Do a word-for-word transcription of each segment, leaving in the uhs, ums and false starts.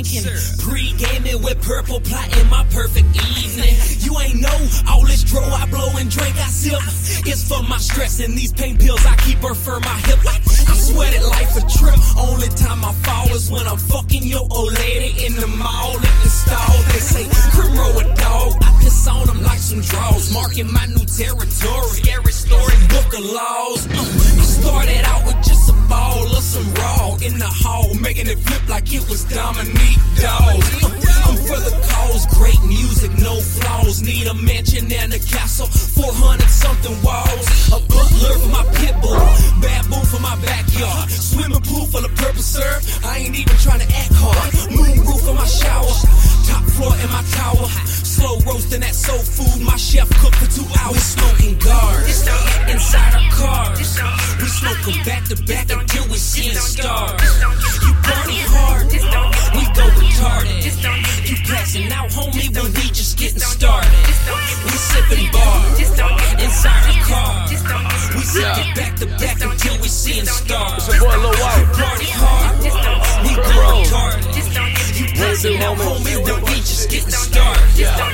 drinking, pre-gaming with purple, plotting my perfect evening. You ain't know all this dro I blow and drink I sip. It's for my stress and these pain pills I keep her for my hip. I sweat it life a trip. Only time I fall is when I'm fucking your old lady in the mall at the stall. They say Crim roll a dog. I piss on them like some draws, marking my new territory. Scary story, book of laws. Uh, I started out with just a ball of some raw in the hall, making it flip like it was Dominique Dawes. Uh, I'm for the cause, great music, no flaws. Need a mansion and a castle, four hundred something walls. A butler for my pit bull, baboon for my backyard. Swimming pool full of purple surf, I ain't even trying to act hard. Moon roof for my shower, top floor in my tower. Slow roasting that soul food, my chef cooked for two hours. Smoking guards inside our cars. We smoking back to back until we seeing stars. You party hard, we go retarded. You passing out, homie, when we just getting started. We sipping bars inside our cars. We sipping back to back until we seeing stars. It's your boy Lil White. Party hard, we go retarded. You passing out, homie, when we just getting started.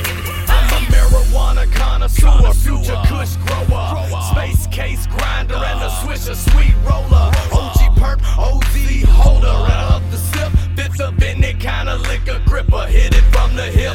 I'm a marijuana connoisseur, future kush grower, space case grinder and a swisher sweet roller, O G perp, O Z holder, and up the sip, bits of any kind of liquor gripper, hit it from the hip.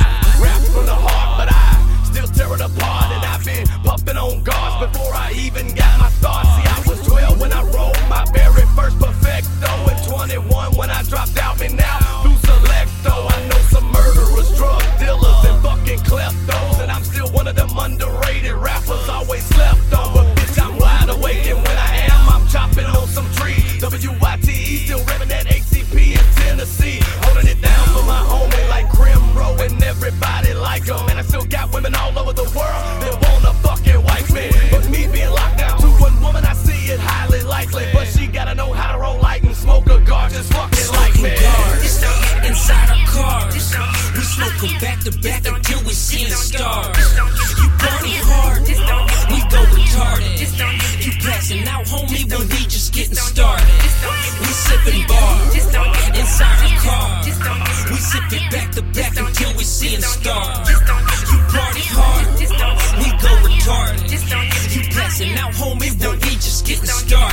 I rap from the heart, but I still tear it apart, and I've been pumping on guards before I even got my start. See, I was twelve when I rolled my very first perfecto, and twenty-one when I dropped out. Me now through Selecto, I know some murderers, drug dealers, and fucking kleptos, and I'm still one of them underrated rappers always slept on. But bitch, I'm wide awake, and when I am, I'm chopping on some trees. W Y T E, still revving that A C P in Tennessee, holding it down for my homie like Crim Row, and everybody like them. And I still got women all over the world that wanna fucking wife me, but me being locked down to one woman, I see it highly likely. But she gotta know how to roll light and smoke a guard just fucking like me. Inside our cars, we smoking back to back until we seeing stars. You party hard, we go retarded. You passing out, homie, when we just getting started. We sipping bars inside our cars. We sipping back to back until we seeing stars. You party hard, we go retarded. You passing out, homie, when we just getting started.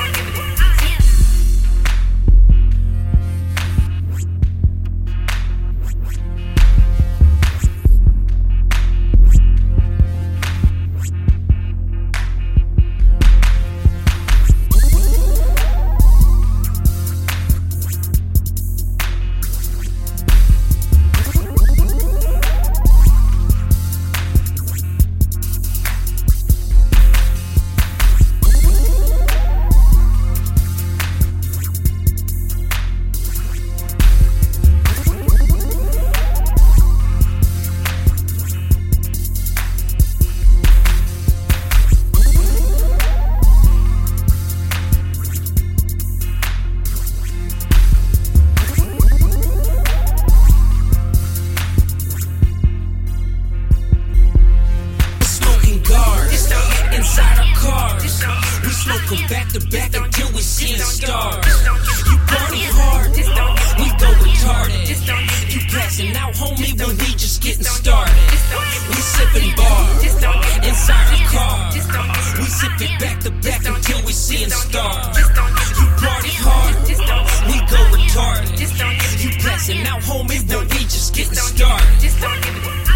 Back to back until we seeing stars. You party hard, we go retarded. You passing out, homie, when we just getting started. We sipping bars inside the car. We sipping back to back until we seeing stars. You party hard, we go retarded. You passing out, homie, when we just getting started.